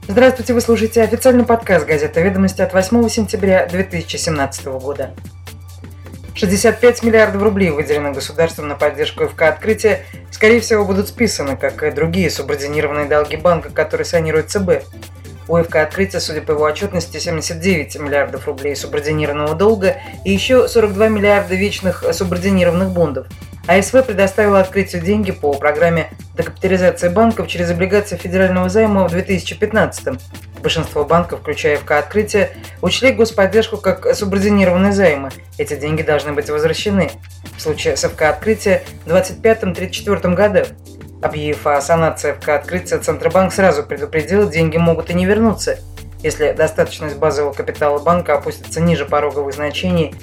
Здравствуйте, вы слушаете официальный подкаст газеты «Ведомости» от 8 сентября 2017 года. 65 миллиардов рублей выделено государством на поддержку ФК «Открытие», скорее всего, будут списаны, как и другие субординированные долги банка, которые санирует ЦБ. У ФК «Открытие», судя по его отчетности, 79 миллиардов рублей субординированного долга и еще 42 миллиарда вечных субординированных бондов. АСВ предоставила «Открытию» деньги по программе декапитализации банков через облигации федерального займа в 2015-м. Большинство банков, включая ФК «Открытие», учли господдержку как субординированные займы. Эти деньги должны быть возвращены. В случае с ФК «Открытие» в 2025-2034 годах. Объявив о санации ФК «Открытие», Центробанк сразу предупредил, деньги могут и не вернуться. Если достаточность базового капитала банка опустится ниже пороговых значений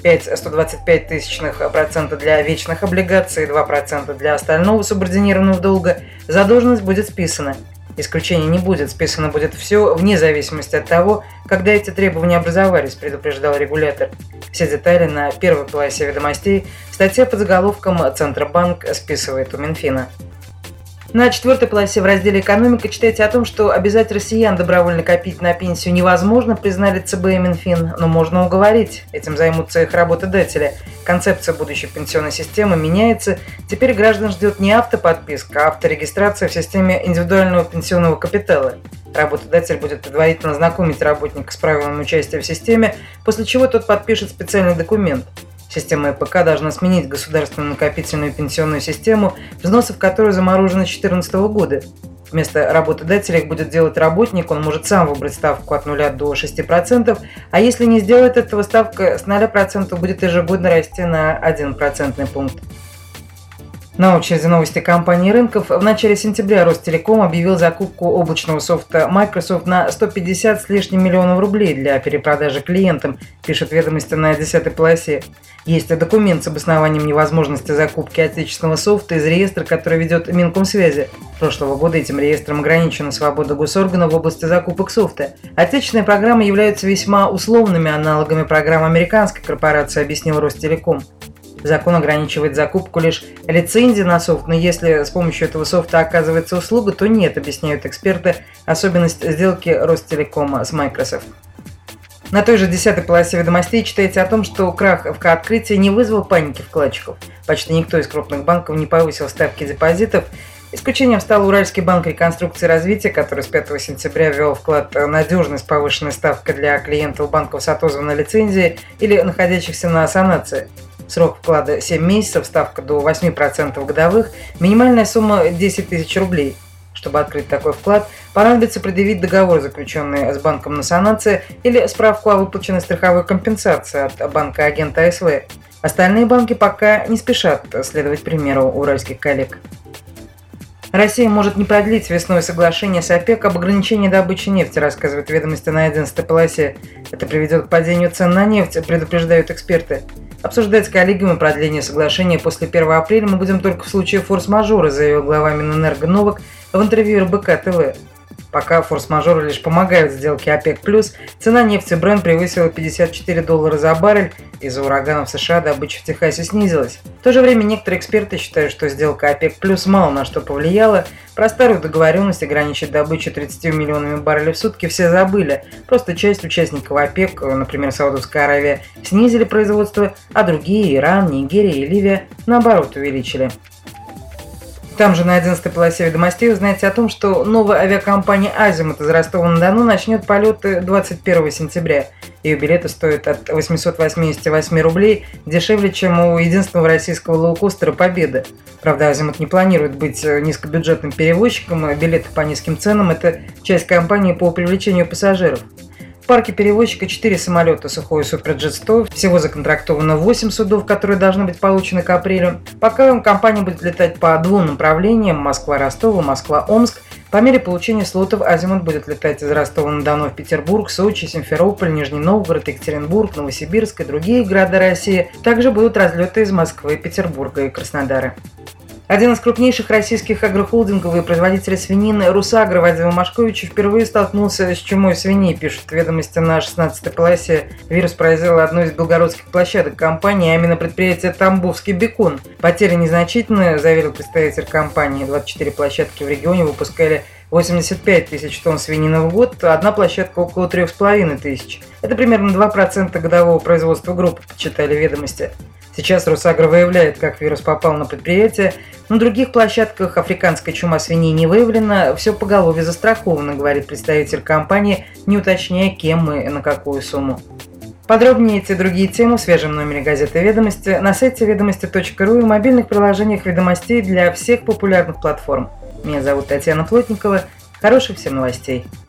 0,125% для вечных облигаций и 2% для остального субординированного долга, задолженность будет списана. Исключений не будет, списано будет все, вне зависимости от того, когда эти требования образовались, предупреждал регулятор. Все детали на первой полосе «Ведомостей», статья под заголовком «Центробанк списывает у Минфина». На четвертой полосе в разделе «Экономика» читайте о том, что обязать россиян добровольно копить на пенсию невозможно, признали ЦБ и Минфин, но можно уговорить. Этим займутся их работодатели. Концепция будущей пенсионной системы меняется. Теперь граждан ждет не автоподписка, а авторегистрация в системе индивидуального пенсионного капитала. Работодатель будет предварительно знакомить работника с правилами участия в системе, после чего тот подпишет специальный документ. Система ЭПК должна сменить государственную накопительную пенсионную систему, взносы в которую заморожены с 2014 года. Вместо работодателя их будет делать работник, он может сам выбрать ставку от 0 до 6%, а если не сделает этого, ставка с 0% будет ежегодно расти на 1% пункт. На очереди новости компании рынков. В начале сентября Ростелеком объявил закупку облачного софта Microsoft на 150 с лишним миллионов рублей для перепродажи клиентам, пишет «Ведомости» на 10-й полосе. Есть документ с обоснованием невозможности закупки отечественного софта из реестра, который ведет Минкомсвязи. Прошлого года этим реестром ограничена свобода госорганов в области закупок софта. Отечественные программы являются весьма условными аналогами программ американской корпорации, объяснил Ростелеком. Закон ограничивает закупку лишь лицензии на софт, но если с помощью этого софта оказывается услуга, то нет, объясняют эксперты, особенность сделки Ростелекома с Microsoft. На той же 10-й полосе «Ведомостей» читайте о том, что крах ФК «Открытие» не вызвал паники вкладчиков. Почти никто из крупных банков не повысил ставки депозитов. Исключением стал Уральский банк реконструкции и развития, который с 5 сентября ввел вклад «Надежный» с повышенной ставкой для клиентов банков с отозванной лицензией или находящихся на санации. Срок вклада 7 месяцев, ставка до 8% годовых, минимальная сумма 10 тысяч рублей. Чтобы открыть такой вклад, понадобится предъявить договор, заключенный с банком на санации, или справку о выплаченной страховой компенсации от банка-агента АСВ. Остальные банки пока не спешат следовать примеру уральских коллег. Россия может не продлить весной соглашение с ОПЕК об ограничении добычи нефти, рассказывают «Ведомости» на 11-й полосе. Это приведет к падению цен на нефть, предупреждают эксперты. Обсуждать с коллегами продление соглашения после 1 апреля мы будем только в случае форс-мажора, заявил глава Минэнерго Новак в интервью РБК ТВ. Пока форс-мажоры лишь помогают сделке ОПЕК+, цена нефти Brent превысила $54 за баррель. Из-за ураганов США добыча в Техасе снизилась. В то же время некоторые эксперты считают, что сделка ОПЕК+ мало на что повлияла. Про старую договоренность ограничить добычу 30 миллионами баррелей в сутки все забыли. Просто часть участников ОПЕК, например, Саудовская Аравия, снизили производство, а другие, Иран, Нигерия и Ливия, наоборот, увеличили. Там же на 11-й полосе «Ведомостей» узнаете о том, что новая авиакомпания «Азимут» из Ростова-на-Дону начнет полеты 21 сентября. Ее билеты стоят от 888 рублей, дешевле, чем у единственного российского лоукостера «Победа». Правда, «Азимут» не планирует быть низкобюджетным перевозчиком, билеты по низким ценам – это часть кампании по привлечению пассажиров. В парке перевозчика 4 самолета Сухой Суперджет 100, всего законтрактовано 8 судов, которые должны быть получены к апрелю. Пока компания будет летать по двум направлениям – Москва-Ростов и Москва-Омск. По мере получения слотов «Азимут» будет летать из Ростова-на-Дону в Петербург, Сочи, Симферополь, Нижний Новгород, Екатеринбург, Новосибирск и другие города России. Также будут разлеты из Москвы, Петербурга и Краснодара. Один из крупнейших российских агрохолдингов и производителей свинины «Русагро» Вадим Машкович впервые столкнулся с чумой свиней, пишут «Ведомости» на 16-й полосе. Вирус поразил одну из белгородских площадок компании, а именно предприятие «Тамбовский бекон». Потери незначительные, заверил представитель компании. 24 площадки в регионе выпускали 85 тысяч тонн свинины в год, одна площадка около 3,5 тысяч. Это примерно 2% годового производства группы, почитали ведомости. Сейчас Росагро выявляет, как вирус попал на предприятие. На других площадках африканская чума свиней не выявлена, все поголовье застраховано, говорит представитель компании, не уточняя, кем и на какую сумму. Подробнее эти и другие темы в свежем номере газеты «Ведомости» на сайте ведомости.ру и в мобильных приложениях «Ведомостей» для всех популярных платформ. Меня зовут Татьяна Плотникова. Хороших всем новостей!